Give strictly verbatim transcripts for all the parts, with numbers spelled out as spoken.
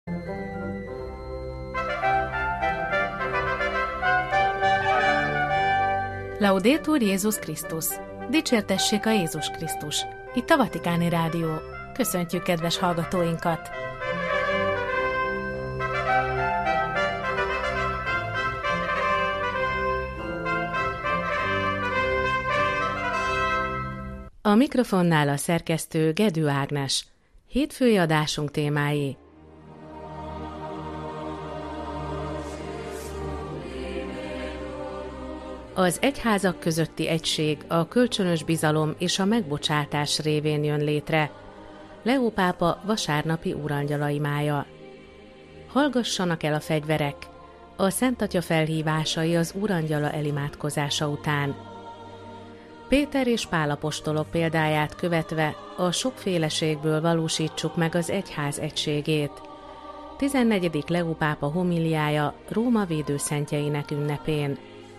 Laudetur Jézus Krisztus! Dicsértessék a Jézus Krisztus! Itt a Vatikáni Rádió. Köszöntjük kedves hallgatóinkat! A mikrofonnál a szerkesztő Gedő Ágnes. Hétfői adásunk témái: az egyházak közötti egység a kölcsönös bizalom és a megbocsátás révén jön létre. Leó pápa vasárnapi úrangyala imája. Hallgassanak el a fegyverek! A Szent Atya felhívásai az úrangyala elimádkozása után. Péter és Pál apostolok példáját követve a sokféleségből valósítsuk meg az egyház egységét. tizennegyedik Leó pápa homiliája Róma védőszentjeinek ünnepén.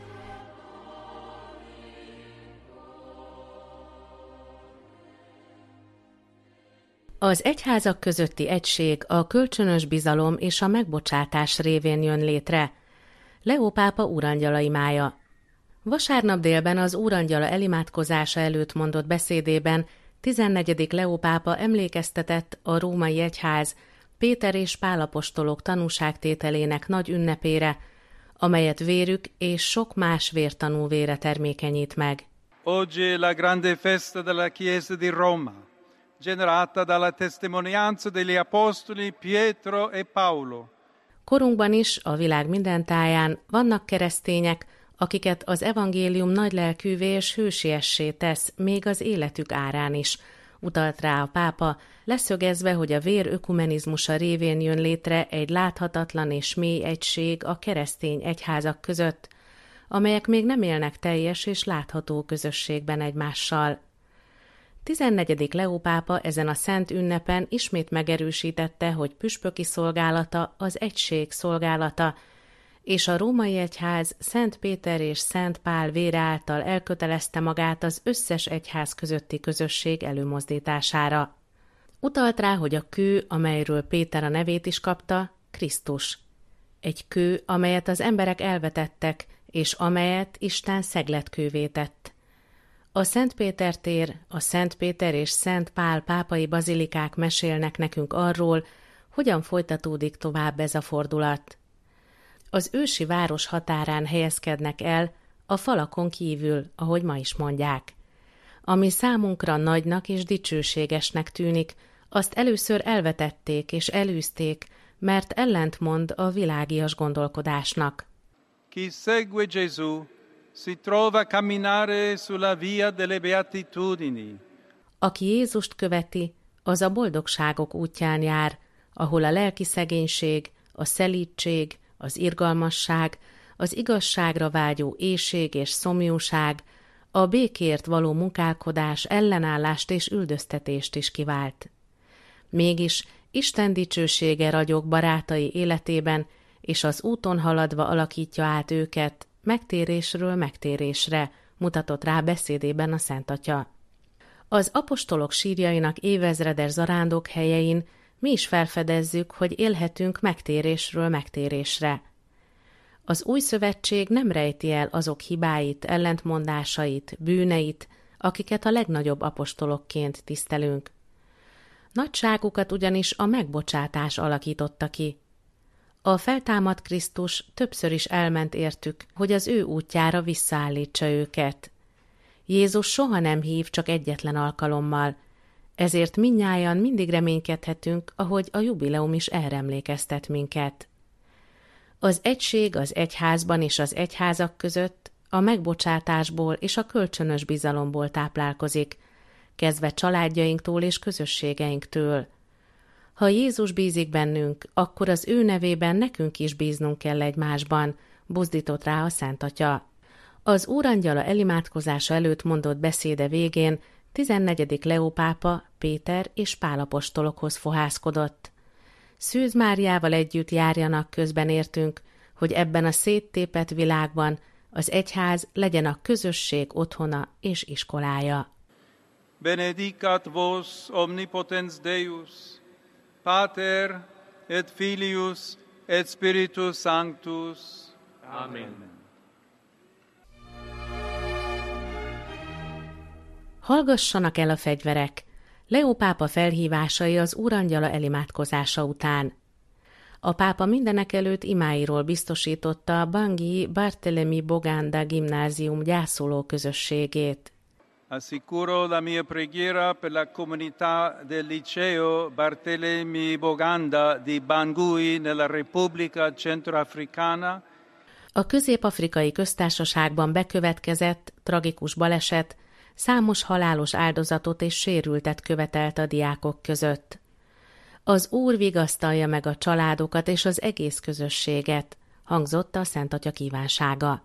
Az egyházak közötti egység a kölcsönös bizalom és a megbocsátás révén jön létre. Leó pápa úrangyala imája. Vasárnap délben az úrangyala elimádkozása előtt mondott beszédében tizennegyedik Leó pápa emlékeztetett a római egyház Péter és Pál apostolok tanúságtételének nagy ünnepére, amelyet vérük és sok más vértanú vére termékenyít meg. Oggi la grande festa della Chiesa di Roma, generata dalla testimonianza degli apostoli Pietro e Paolo. Korunkban is, a világ minden táján vannak keresztények, akiket az evangélium nagylelkűvé és hősiessé tesz, még az életük árán is, utalt rá a pápa, leszögezve, hogy a vér ökumenizmusa révén jön létre egy láthatatlan és mély egység a keresztény egyházak között, amelyek még nem élnek teljes és látható közösségben egymással. tizennegyedik Leó pápa ezen a szent ünnepen ismét megerősítette, hogy püspöki szolgálata az egység szolgálata, és a római egyház Szent Péter és Szent Pál vére által elkötelezte magát az összes egyház közötti közösség előmozdítására. Utalt rá, hogy a kő, amelyről Péter a nevét is kapta, Krisztus. Egy kő, amelyet az emberek elvetettek, és amelyet Isten szegletkővé tett. A Szent Péter tér, a Szent Péter és Szent Pál pápai bazilikák mesélnek nekünk arról, hogyan folytatódik tovább ez a fordulat. Az ősi város határán helyezkednek el, a falakon kívül, ahogy ma is mondják. Ami számunkra nagynak és dicsőségesnek tűnik, azt először elvetették és elűzték, mert ellentmond a világias gondolkodásnak. Chi segue Gesù si trova a camminare sulla via delle beatitudini. Aki Jézust követi, az a boldogságok útján jár, ahol a lelki szegénység, a szelídség, az irgalmasság, az igazságra vágyó éhség és szomjúság, a békért való munkálkodás ellenállást és üldöztetést is kivált. Mégis Isten dicsősége ragyog barátai életében, és az úton haladva alakítja át őket, megtérésről megtérésre, mutatott rá beszédében a Szent Atya. Az apostolok sírjainak évezredes zarándok helyein mi is felfedezzük, hogy élhetünk megtérésről megtérésre. Az új szövetség nem rejti el azok hibáit, ellentmondásait, bűneit, akiket a legnagyobb apostolokként tisztelünk. Nagyságukat ugyanis a megbocsátás alakította ki. A feltámadt Krisztus többször is elment értük, hogy az ő útjára visszaállítsa őket. Jézus soha nem hív csak egyetlen alkalommal, ezért mindnyájan mindig reménykedhetünk, ahogy a jubileum is erre emlékeztet minket. Az egység az egyházban és az egyházak között a megbocsátásból és a kölcsönös bizalomból táplálkozik, kezdve családjainktól és közösségeinktől. Ha Jézus bízik bennünk, akkor az ő nevében nekünk is bíznunk kell egymásban, buzdított rá a Szent Atya. Az úrangyala elimádkozása előtt mondott beszéde végén tizennegyedik Leó pápa Péter és Pál apostolokhoz fohászkodott. Szűz Máriával együtt járjanak közben értünk, hogy ebben a széttépett világban az egyház legyen a közösség otthona és iskolája. Benedicat vos omnipotens Deus, Pater et Filius, et Spiritus Sanctus. Amen. Hallgassanak el a fegyverek! Leó pápa felhívásai az Úrangyala elimádkozása után. A pápa mindenekelőtt imáiról biztosította a Bangui Barthelemy Boganda gimnázium gyászoló közösségét. Assicuro la mia preghiera per la comunità del liceo Barthelemy Boganda di Bangui nella Repubblica Centroafricana. A Közép-afrikai Köztársaságban bekövetkezett tragikus baleset számos halálos áldozatot és sérültet követelt a diákok között. Az Úr vigasztalja meg a családokat és az egész közösséget, hangzott a Szent Atya kívánsága.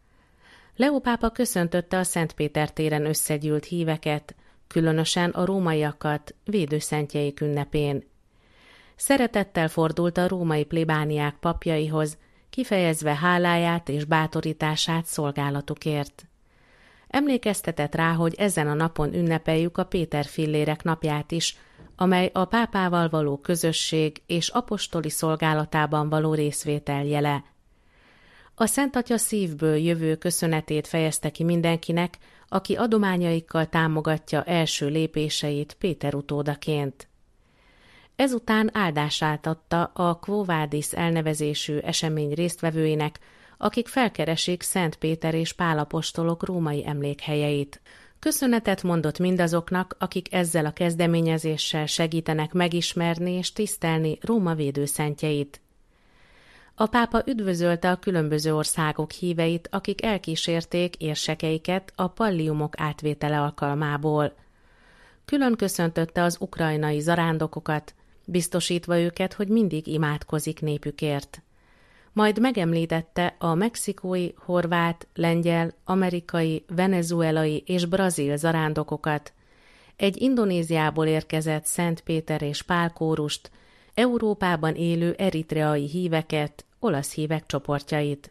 Leó pápa köszöntötte a Szent Péter téren összegyűlt híveket, különösen a rómaiakat védőszentjeik ünnepén. Szeretettel fordult a római plébániák papjaihoz, kifejezve háláját és bátorítását szolgálatukért. Emlékeztetett rá, hogy ezen a napon ünnepeljük a Péter fillérek napját is, amely a pápával való közösség és apostoli szolgálatában való részvétel jele. A Szent Atya szívből jövő köszönetét fejezte ki mindenkinek, aki adományaikkal támogatja első lépéseit Péter utódaként. Ezután áldását adta a Quo Vadis elnevezésű esemény résztvevőinek, akik felkeresik Szent Péter és Pál apostolok római emlékhelyeit. Köszönetet mondott mindazoknak, akik ezzel a kezdeményezéssel segítenek megismerni és tisztelni Róma védőszentjeit. A pápa üdvözölte a különböző országok híveit, akik elkísérték érsekeiket a palliumok átvétele alkalmából. Külön köszöntötte az ukrajnai zarándokokat, biztosítva őket, hogy mindig imádkozik népükért. Majd megemlítette a mexikói, horvát, lengyel, amerikai, venezuelai és brazil zarándokokat, egy Indonéziából érkezett Szent Péter és Pál kórust, Európában élő eritreai híveket, olasz hívek csoportjait.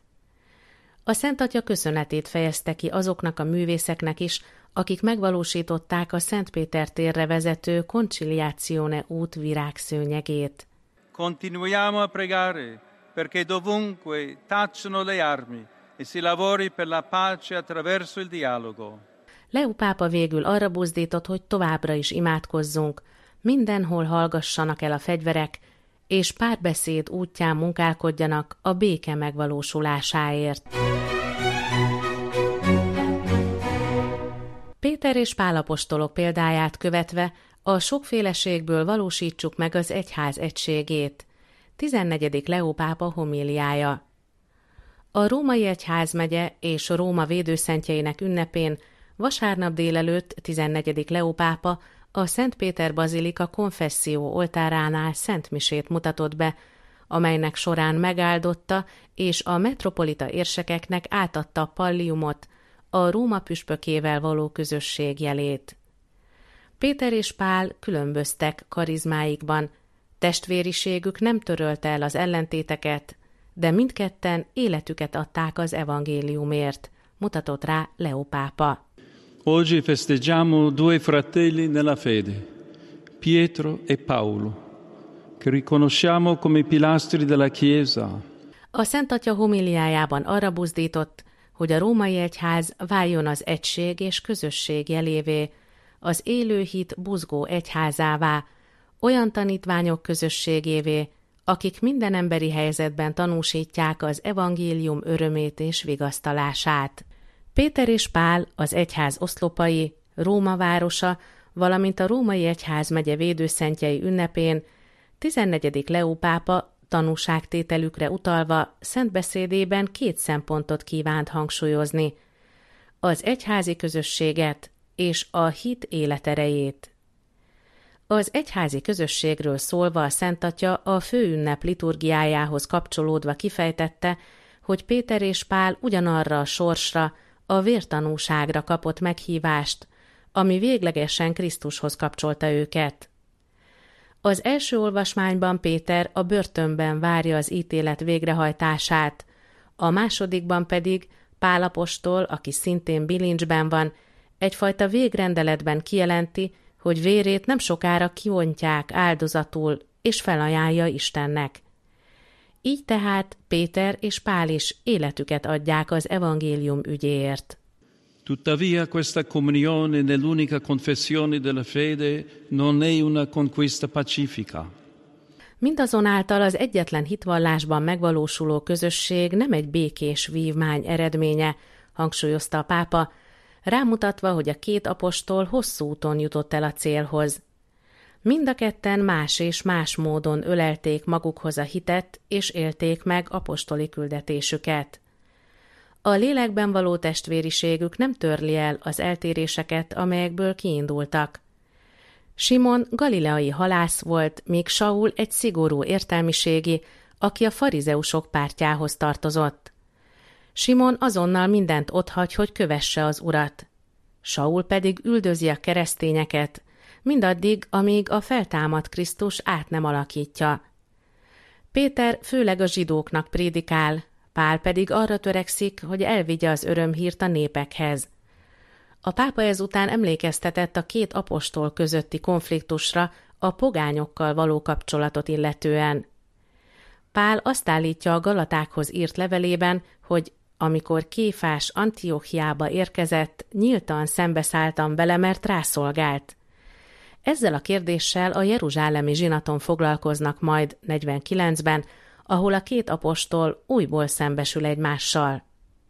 A Szent Atya köszönetét fejezte ki azoknak a művészeknek is, akik megvalósították a Szent Péter térre vezető Conciliazione út virágszőnyegét. Continuiamo a pregare perché dovunque tacciono le armi e si lavori per la pace attraverso il dialogo. Leó pápa végül arra buzdított, hogy továbbra is imádkozzunk, mindenhol hallgassanak el a fegyverek, és párbeszéd útján munkálkodjanak a béke megvalósulásáért. Péter és Pál apostolok példáját követve a sokféleségből valósítsuk meg az egyház egységét. tizennegyedik Leó pápa homíliája. A római egyházmegye és Róma védőszentjeinek ünnepén vasárnap délelőtt tizennegyedik Leó pápa a Szent Péter bazilika konfesszió oltáránál szentmisét mutatott be, amelynek során megáldotta és a metropolita érsekeknek átadta a palliumot, a Róma püspökével való közösség jelét. Péter és Pál különböztek karizmáikban, testvériségük nem törölte el az ellentéteket, de mindketten életüket adták az evangéliumért, mutatott rá Leó pápa. Oggi festeggiamo due fratelli nella fede, Pietro e Paolo, che riconosciamo come pilastri della Chiesa. A Szent Atya homiliájában arra buzdított, hogy a római egyház váljon az egység és közösség jelévé, az élő hit buzgó egyházává, olyan tanítványok közösségévé, akik minden emberi helyzetben tanúsítják az evangélium örömét és vigasztalását. Péter és Pál, az egyház oszlopai, Róma városa, valamint a római egyházmegye védőszentjei ünnepén tizennegyedik Leó pápa tanúságtételükre utalva szentbeszédében két szempontot kívánt hangsúlyozni: az egyházi közösséget és a hit életerejét. Az egyházi közösségről szólva a Szent Atya a főünnep liturgiájához kapcsolódva kifejtette, hogy Péter és Pál ugyanarra a sorsra, a vértanúságra kapott meghívást, ami véglegesen Krisztushoz kapcsolta őket. Az első olvasmányban Péter a börtönben várja az ítélet végrehajtását, a másodikban pedig Pál apostol, aki szintén bilincsben van, egyfajta végrendeletben kijelenti, hogy vérét nem sokára kiontják áldozatul és felajánlja Istennek. Így tehát Péter és Pál is életüket adják az evangélium ügyéért. Tuttavia questa comunione nell'unica confessione della fede non è una conquista pacifica. Mindazonáltal az egyetlen hitvallásban megvalósuló közösség nem egy békés vívmány eredménye, hangsúlyozta a pápa, rámutatva, hogy a két apostol hosszú úton jutott el a célhoz. Mind a ketten más és más módon ölelték magukhoz a hitet, és élték meg apostoli küldetésüket. A lélekben való testvériségük nem törli el az eltéréseket, amelyekből kiindultak. Simon galileai halász volt, míg Saul egy szigorú értelmiségi, aki a farizeusok pártjához tartozott. Simon azonnal mindent otthagy, hogy kövesse az urat. Saul pedig üldözi a keresztényeket, mindaddig, amíg a feltámadt Krisztus át nem alakítja. Péter főleg a zsidóknak prédikál, Pál pedig arra törekszik, hogy elvigye az örömhírt a népekhez. A pápa ezután emlékeztetett a két apostol közötti konfliktusra a pogányokkal való kapcsolatot illetően. Pál azt állítja a Galatákhoz írt levelében, hogy amikor Kéfás Antiochiába érkezett, nyíltan szembeszálltam vele, mert rászolgált. Ezzel a kérdéssel a jeruzsálemi zsinaton foglalkoznak majd negyvenkilencben, ahol a két apostol újból szembesül egymással.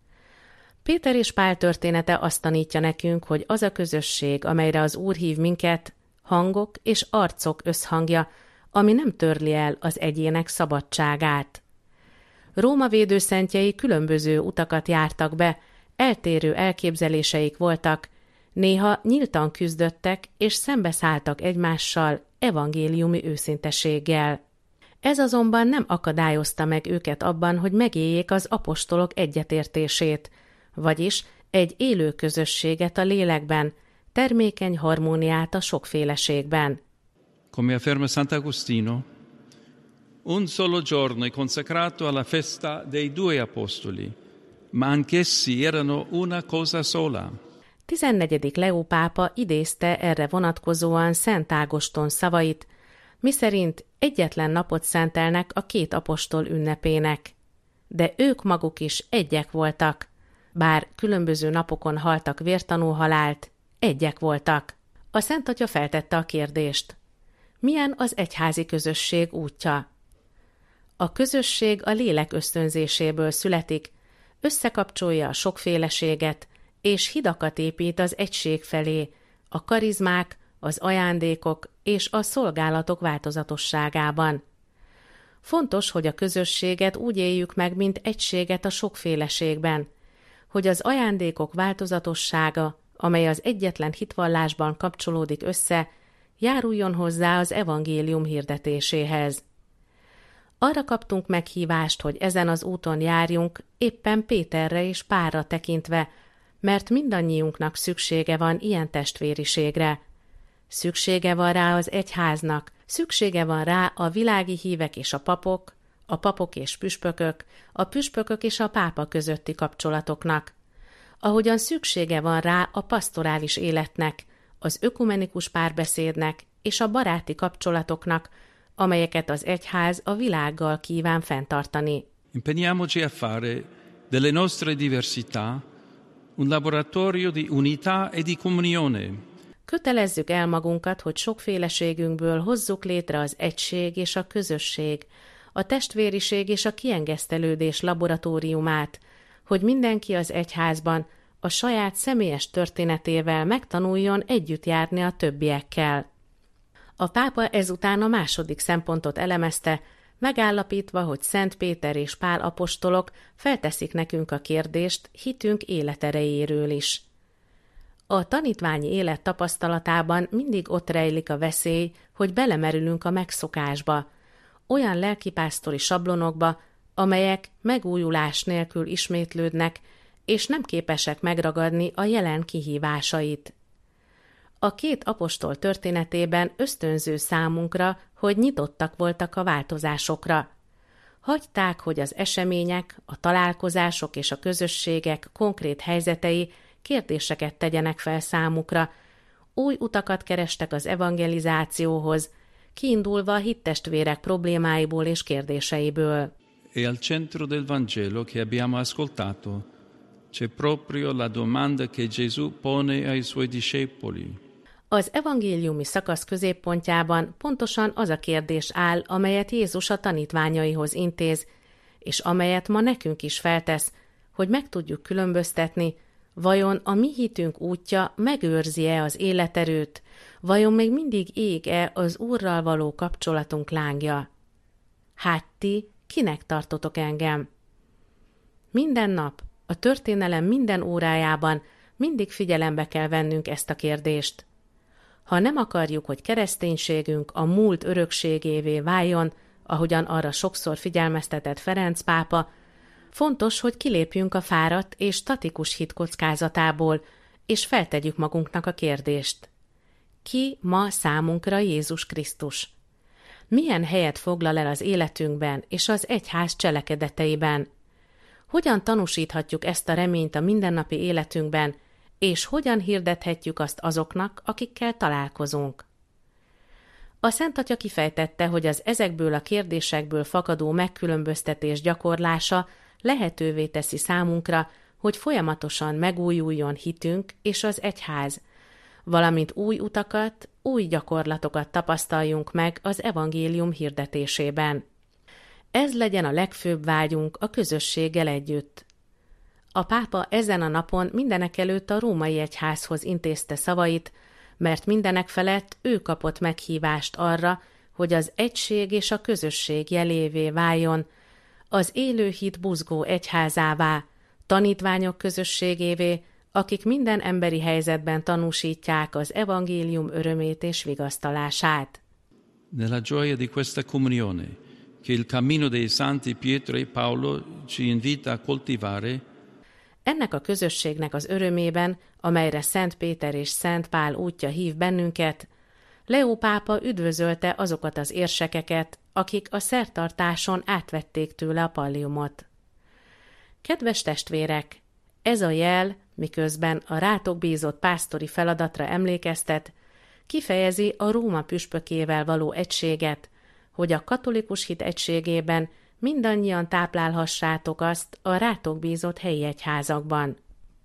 Péter és Pál története azt tanítja nekünk, hogy az a közösség, amelyre az Úr hív minket, hangok és arcok összhangja, ami nem törli el az egyének szabadságát. Róma védőszentjei különböző utakat jártak be, eltérő elképzeléseik voltak, néha nyíltan küzdöttek és szembeszálltak egymással evangéliumi őszinteséggel. Ez azonban nem akadályozta meg őket abban, hogy megéljék az apostolok egyetértését, vagyis egy élő közösséget a lélekben, termékeny harmóniát a sokféleségben. Come afferma Sant'Agostino, un solo giorno è consacrato alla festa dei due apostoli, ma anch'essi erano una cosa sola. tizennegyedik Leó pápa idézte erre vonatkozóan Szent Ágoston szavait, miszerint egyetlen napot szentelnek a két apostol ünnepének. De ők maguk is egyek voltak, bár különböző napokon haltak vértanú halált, egyek voltak. A Szent Atya feltette a kérdést: milyen az egyházi közösség útja? A közösség a lélek ösztönzéséből születik, összekapcsolja a sokféleséget, és hidakat épít az egység felé, a karizmák, az ajándékok és a szolgálatok változatosságában. Fontos, hogy a közösséget úgy éljük meg, mint egységet a sokféleségben, hogy az ajándékok változatossága, amely az egyetlen hitvallásban kapcsolódik össze, járuljon hozzá az evangélium hirdetéséhez. Arra kaptunk meghívást, hogy ezen az úton járjunk, éppen Péterre és Pálra tekintve, mert mindannyiunknak szüksége van ilyen testvériségre. Szüksége van rá az egyháznak, szüksége van rá a világi hívek és a papok, a papok és püspökök, a püspökök és a pápa közötti kapcsolatoknak. Ahogyan szüksége van rá a pasztorális életnek, az ökumenikus párbeszédnek és a baráti kapcsolatoknak, amelyeket az egyház a világgal kíván fenntartani. Impegniamoci a fare delle nostre diversità un laboratorio di unità e di comunione. Kötelezzük el magunkat, hogy sokféleségünkből hozzuk létre az egység és a közösség, a testvériség és a kiengesztelődés laboratóriumát, hogy mindenki az egyházban a saját személyes történetével megtanuljon együtt járni a többiekkel. A pápa ezután a második szempontot elemezte, megállapítva, hogy Szent Péter és Pál apostolok felteszik nekünk a kérdést hitünk életerejéről is. A tanítványi élet tapasztalatában mindig ott rejlik a veszély, hogy belemerülünk a megszokásba, olyan lelkipásztori sablonokba, amelyek megújulás nélkül ismétlődnek, és nem képesek megragadni a jelen kihívásait. A két apostol történetében ösztönző számunkra, hogy nyitottak voltak a változásokra. Hagyták, hogy az események, a találkozások és a közösségek konkrét helyzetei kérdéseket tegyenek fel számukra, új utakat kerestek az evangelizációhoz, kiindulva a hittestvérek problémáiból és kérdéseiből. E al centro del Vangelo che abbiamo ascoltato c'è proprio la domanda che Gesù pone ai suoi discepoli. Az evangéliumi szakasz középpontjában pontosan az a kérdés áll, amelyet Jézus a tanítványaihoz intéz, és amelyet ma nekünk is feltesz, hogy meg tudjuk különböztetni, vajon a mi hitünk útja megőrzi-e az életerőt, vajon még mindig ég-e az Úrral való kapcsolatunk lángja? Hát ti kinek tartotok engem? Minden nap, a történelem minden órájában mindig figyelembe kell vennünk ezt a kérdést. Ha nem akarjuk, hogy kereszténységünk a múlt örökségévé váljon, ahogyan arra sokszor figyelmeztetett Ferenc pápa, fontos, hogy kilépjünk a fáradt és statikus hit kockázatából, és feltegyük magunknak a kérdést. Ki ma számunkra Jézus Krisztus? Milyen helyet foglal el az életünkben és az egyház cselekedeteiben? Hogyan tanúsíthatjuk ezt a reményt a mindennapi életünkben, és hogyan hirdethetjük azt azoknak, akikkel találkozunk? A Szent Atya kifejtette, hogy az ezekből a kérdésekből fakadó megkülönböztetés gyakorlása lehetővé teszi számunkra, hogy folyamatosan megújuljon hitünk és az egyház, valamint új utakat, új gyakorlatokat tapasztaljunk meg az evangélium hirdetésében. Ez legyen a legfőbb vágyunk a közösséggel együtt. A pápa ezen a napon mindenekelőtt a római egyházhoz intézte szavait, mert mindenek felett ő kapott meghívást arra, hogy az egység és a közösség jelévé váljon, az élő hit buzgó egyházává, tanítványok közösségévé, akik minden emberi helyzetben tanúsítják az evangélium örömét és vigasztalását. Nella gioia di questa comunione, che il cammino dei santi Pietro e Paolo ci invita a coltivare, ennek a közösségnek az örömében, amelyre Szent Péter és Szent Pál útja hív bennünket, Leó pápa üdvözölte azokat az érsekeket, akik a szertartáson átvették tőle a palliumot. Kedves testvérek, ez a jel, miközben a rátok bízott pásztori feladatra emlékeztet, kifejezi a Róma püspökével való egységet, hogy a katolikus hit egységében mindannyian táplálhassátok azt a rátok bízott helyi egyházakban.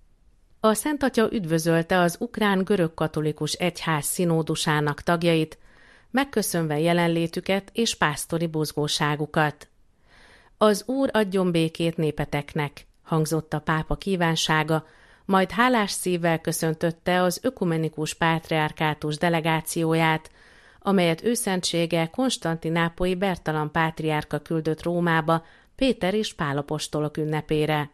A Szent Atya üdvözölte az ukrán görög-katolikus egyház szinódusának tagjait, megköszönve jelenlétüket és pásztori buzgóságukat. Az Úr adjon békét népeteknek, hangzott a pápa kívánsága, majd hálás szívvel köszöntötte az ökumenikus pátriárkátus delegációját, amelyet őszentsége konstantinápolyi Bertalan pátriárka küldött Rómába Péter és Pál apostolok ünnepére.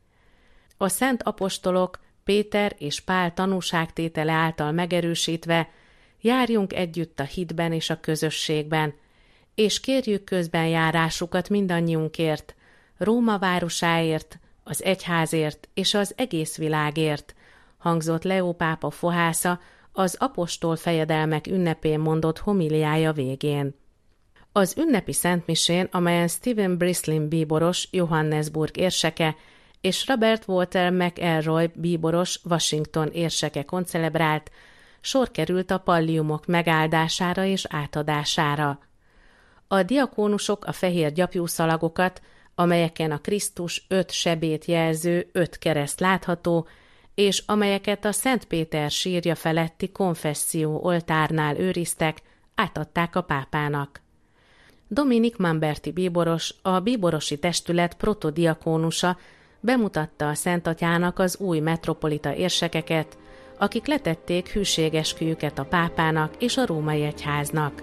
A szent apostolok Péter és Pál tanúságtétele által megerősítve járjunk együtt a hitben és a közösségben, és kérjük közbenjárásukat mindannyiunkért, Róma városáért, az egyházért és az egész világért, hangzott Leó pápa fohásza az apostol fejedelmek ünnepén mondott homiliája végén. Az ünnepi szentmisén, amelyen Stephen Brislin bíboros, Johannesburg érseke, és Robert Walter McElroy bíboros, Washington érseke koncelebrált, sor került a palliumok megáldására és átadására. A diakónusok a fehér gyapjúszalagokat, amelyeken a Krisztus öt sebét jelző öt kereszt látható, és amelyeket a Szent Péter sírja feletti konfesszió oltárnál őriztek, átadták a pápának. Dominik Mamberti bíboros, a bíborosi testület protodiakónusa bemutatta a Szent Atyának az új metropolita érsekeket, akik letették hűségesküjüket a pápának és a római egyháznak.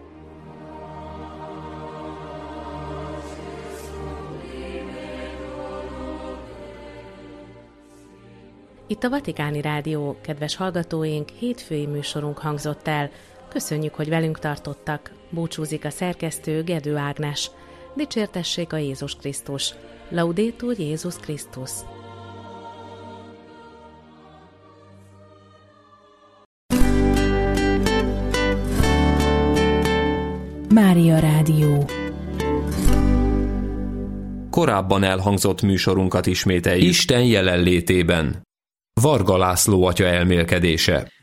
Itt a Vatikáni Rádió, kedves hallgatóink, hétfői műsorunk hangzott el. Köszönjük, hogy velünk tartottak. Búcsúzik a szerkesztő Gedő Ágnes. Dicsértessék a Jézus Krisztus. Laudetur Jézus Krisztus. Mária Rádió. Korábban elhangzott műsorunkat ismételjük. Isten jelenlétében. Varga László atya elmélkedése.